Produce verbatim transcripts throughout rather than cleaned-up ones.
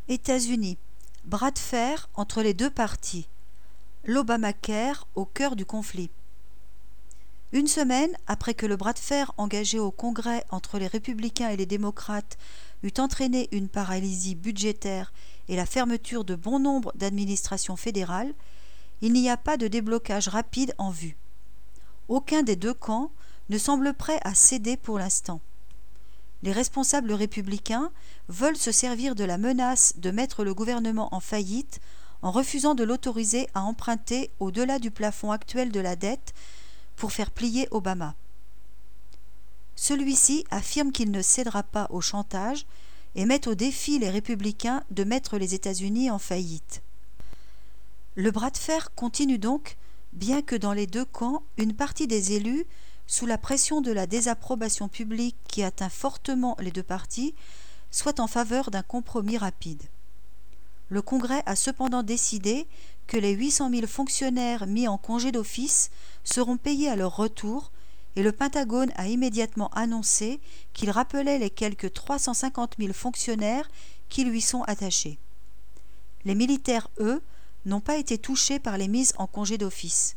États-Unis. Bras de fer entre les deux partis. L'Obamacare au cœur du conflit. Une semaine après que le bras de fer engagé au Congrès entre les républicains et les démocrates eut entraîné une paralysie budgétaire et la fermeture de bon nombre d'administrations fédérales, il n'y a pas de déblocage rapide en vue. Aucun des deux camps ne semble prêt à céder pour l'instant. Les responsables républicains veulent se servir de la menace de mettre le gouvernement en faillite en refusant de l'autoriser à emprunter au-delà du plafond actuel de la dette pour faire plier Obama. Celui-ci affirme qu'il ne cédera pas au chantage et met au défi les républicains de mettre les États-Unis en faillite. Le bras de fer continue donc, bien que dans les deux camps, une partie des élus, sous la pression de la désapprobation publique qui atteint fortement les deux partis, soit en faveur d'un compromis rapide. Le Congrès a cependant décidé que les huit cent mille fonctionnaires mis en congé d'office seront payés à leur retour et le Pentagone a immédiatement annoncé qu'il rappelait les quelques trois cent cinquante mille fonctionnaires qui lui sont attachés. Les militaires, eux, n'ont pas été touchés par les mises en congé d'office.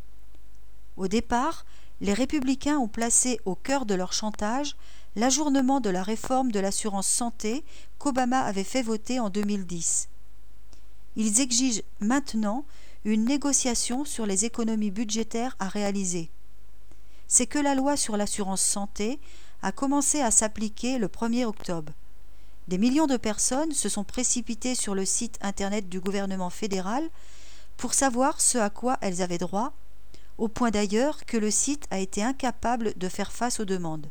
Au départ, les républicains ont placé au cœur de leur chantage l'ajournement de la réforme de l'assurance santé qu'Obama avait fait voter en deux mille dix. Ils exigent maintenant une négociation sur les économies budgétaires à réaliser. C'est que la loi sur l'assurance santé a commencé à s'appliquer le premier octobre. Des millions de personnes se sont précipitées sur le site internet du gouvernement fédéral pour savoir ce à quoi elles avaient droit, au point d'ailleurs que le site a été incapable de faire face aux demandes.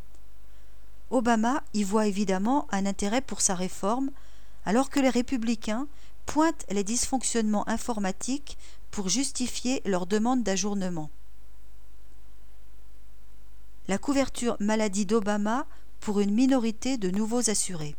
Obama y voit évidemment un intérêt pour sa réforme, alors que les républicains pointent les dysfonctionnements informatiques pour justifier leur demande d'ajournement. La couverture maladie d'Obama pour une minorité de nouveaux assurés.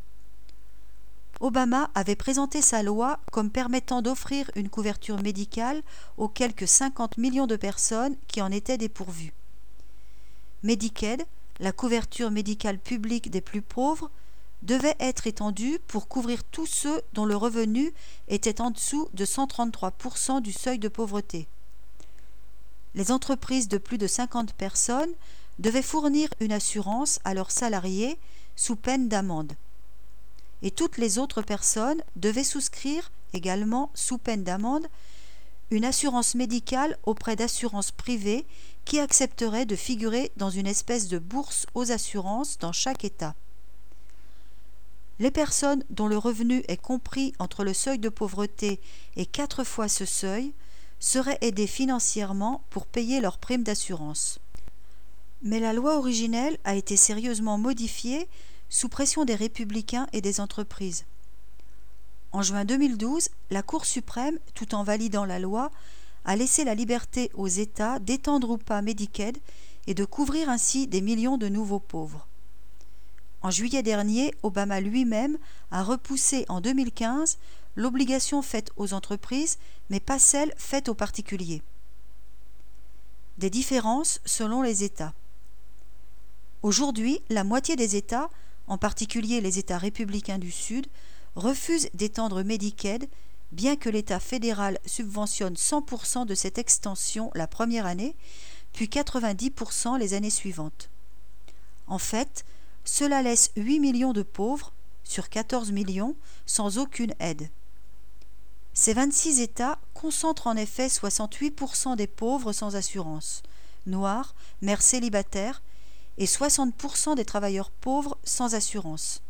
Obama avait présenté sa loi comme permettant d'offrir une couverture médicale aux quelques cinquante millions de personnes qui en étaient dépourvues. Medicaid, la couverture médicale publique des plus pauvres, devait être étendue pour couvrir tous ceux dont le revenu était en dessous de cent trente-trois pour cent du seuil de pauvreté. Les entreprises de plus de cinquante personnes devaient fournir une assurance à leurs salariés sous peine d'amende. Et toutes les autres personnes devaient souscrire, également sous peine d'amende, une assurance médicale auprès d'assurances privées qui accepteraient de figurer dans une espèce de bourse aux assurances dans chaque État. Les personnes dont le revenu est compris entre le seuil de pauvreté et quatre fois ce seuil seraient aidées financièrement pour payer leurs primes d'assurance. Mais la loi originelle a été sérieusement modifiée sous pression des républicains et des entreprises. En juin deux mille douze, la Cour suprême, tout en validant la loi, a laissé la liberté aux États d'étendre ou pas Medicaid et de couvrir ainsi des millions de nouveaux pauvres. En juillet dernier, Obama lui-même a repoussé en deux mille quinze l'obligation faite aux entreprises, mais pas celle faite aux particuliers. Des différences selon les États. Aujourd'hui, la moitié des États, en particulier les États républicains du Sud, refusent d'étendre Medicaid, bien que l'État fédéral subventionne cent pour cent de cette extension la première année, puis quatre-vingt-dix pour cent les années suivantes. En fait, cela laisse huit millions de pauvres, sur quatorze millions, sans aucune aide. Ces vingt-six États concentrent en effet soixante-huit pour cent des pauvres sans assurance, noirs, mères célibataires, et soixante pour cent des travailleurs pauvres sans assurance.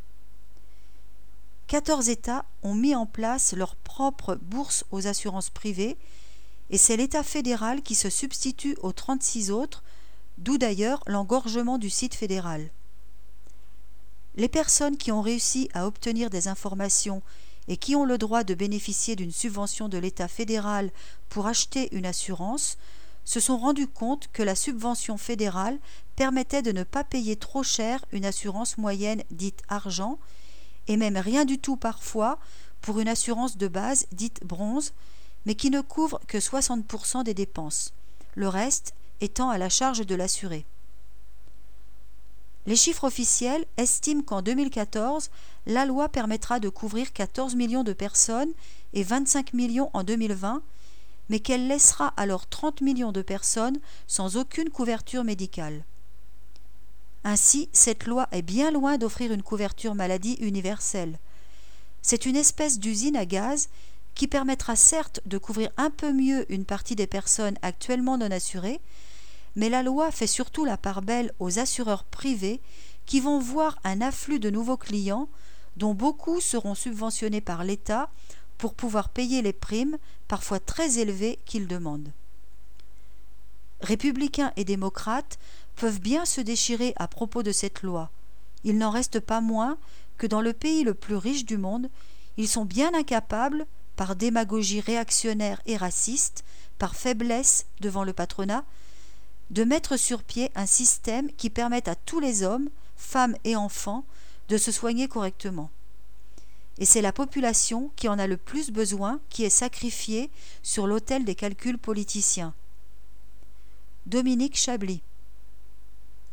quatorze États ont mis en place leur propre bourse aux assurances privées et c'est l'État fédéral qui se substitue aux trente-six autres, d'où d'ailleurs l'engorgement du site fédéral. Les personnes qui ont réussi à obtenir des informations et qui ont le droit de bénéficier d'une subvention de l'État fédéral pour acheter une assurance se sont rendus compte que la subvention fédérale permettait de ne pas payer trop cher une assurance moyenne dite argent, et même rien du tout parfois pour une assurance de base dite bronze, mais qui ne couvre que soixante pour cent des dépenses, le reste étant à la charge de l'assuré. Les chiffres officiels estiment qu'en deux mille quatorze, la loi permettra de couvrir quatorze millions de personnes et vingt-cinq millions en deux mille vingt, mais qu'elle laissera alors trente millions de personnes sans aucune couverture médicale. Ainsi, cette loi est bien loin d'offrir une couverture maladie universelle. C'est une espèce d'usine à gaz qui permettra certes de couvrir un peu mieux une partie des personnes actuellement non assurées, mais la loi fait surtout la part belle aux assureurs privés qui vont voir un afflux de nouveaux clients, dont beaucoup seront subventionnés par l'État pour pouvoir payer les primes, parfois très élevées, qu'ils demandent. Républicains et démocrates peuvent bien se déchirer à propos de cette loi. Il n'en reste pas moins que dans le pays le plus riche du monde, ils sont bien incapables, par démagogie réactionnaire et raciste, par faiblesse devant le patronat, de mettre sur pied un système qui permette à tous les hommes, femmes et enfants de se soigner correctement. Et c'est la population qui en a le plus besoin qui est sacrifiée sur l'autel des calculs politiciens. Dominique Chablis.